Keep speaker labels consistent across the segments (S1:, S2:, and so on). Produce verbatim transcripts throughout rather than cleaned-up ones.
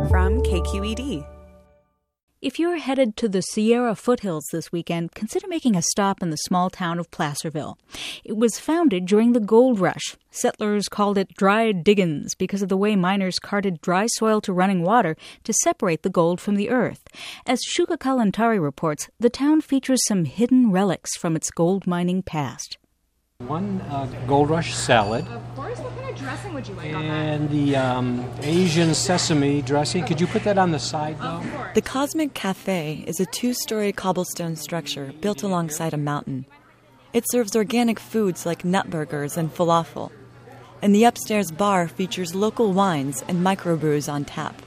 S1: from K Q E D.
S2: If you're headed to the Sierra foothills this weekend, consider making a stop in the small town of Placerville. It was founded during the gold rush. Settlers called it Dry Diggins because of the way miners carted dry soil to running water to separate the gold from the earth. As Shuka Kalantari reports, the town features some hidden relics from its gold mining past.
S3: One uh, gold rush salad.
S4: Of course. What kind of dressing would you like on that?
S3: And the um, Asian sesame dressing. Could you put that on the side, though?
S5: The Cosmic Cafe is a two-story cobblestone structure built alongside a mountain. It serves organic foods like nut burgers and falafel. And the upstairs bar features local wines and microbrews on tap.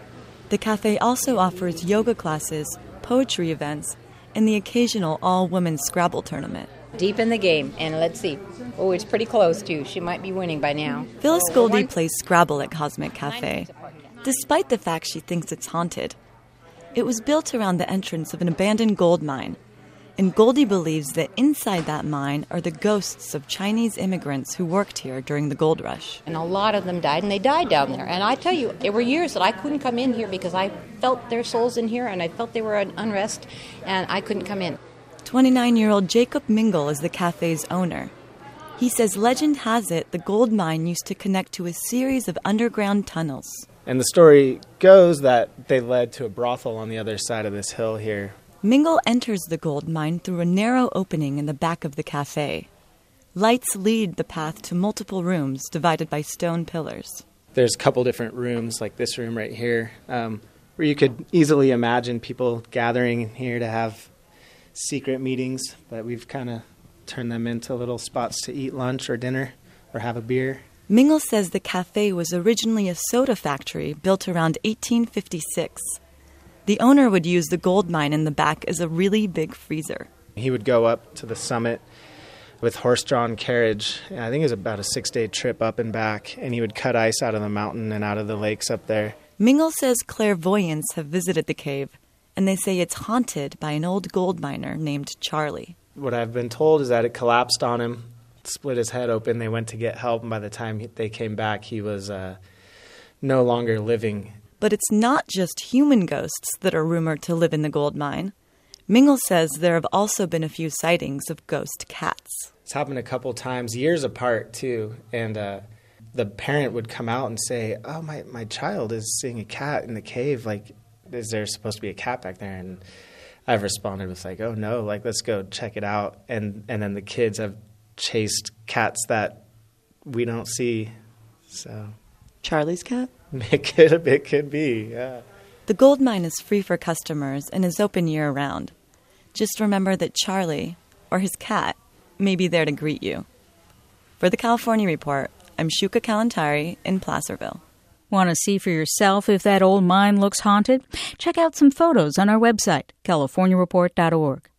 S5: The cafe also offers yoga classes, poetry events, and the occasional all-women Scrabble tournament.
S6: Deep in the game, and let's see. Oh, it's pretty close, too. She might be winning by now.
S5: Phyllis Goldie plays Scrabble at Cosmic Cafe, despite the fact she thinks it's haunted. It was built around the entrance of an abandoned gold mine, and Goldie believes that inside that mine are the ghosts of Chinese immigrants who worked here during the gold rush.
S6: And a lot of them died, and they died down there. And I tell you, there were years that I couldn't come in here because I felt their souls in here, and I felt they were at unrest, and I couldn't come in.
S5: twenty-nine-year-old Jacob Mingle is the cafe's owner. He says legend has it the gold mine used to connect to a series of underground tunnels.
S7: And the story goes that they led to a brothel on the other side of this hill here.
S5: Mingle enters the gold mine through a narrow opening in the back of the cafe. Lights lead the path to multiple rooms divided by stone pillars.
S7: There's a couple different rooms, like this room right here, um, where you could easily imagine people gathering in here to have secret meetings, but we've kind of turned them into little spots to eat lunch or dinner or have a beer.
S5: Mingle says the cafe was originally a soda factory built around eighteen fifty-six. The owner would use the gold mine in the back as a really big freezer.
S7: He would go up to the summit with horse-drawn carriage. I think it was about a six-day trip up and back, and he would cut ice out of the mountain and out of the lakes up there.
S5: Mingle says clairvoyants have visited the cave, and they say it's haunted by an old gold miner named Charlie.
S7: What I've been told is that it collapsed on him, split his head open. They went to get help, and by the time they came back, he was uh, no longer living.
S5: But it's not just human ghosts that are rumored to live in the gold mine. Mingle says there have also been a few sightings of ghost cats.
S7: It's happened a couple times, years apart, too, and uh, the parent would come out and say, oh, my, my child is seeing a cat in the cave, like, is there supposed to be a cat back there? And I've responded with like, oh no, like let's go check it out. And and then the kids have chased cats that we don't see. So
S5: Charlie's cat?
S7: It could, it could be, yeah.
S5: The gold mine is free for customers and is open year round. Just remember that Charlie, or his cat, may be there to greet you. For the California Report, I'm Shuka Kalantari in Placerville.
S2: Want to see for yourself if that old mine looks haunted? Check out some photos on our website, california report dot org.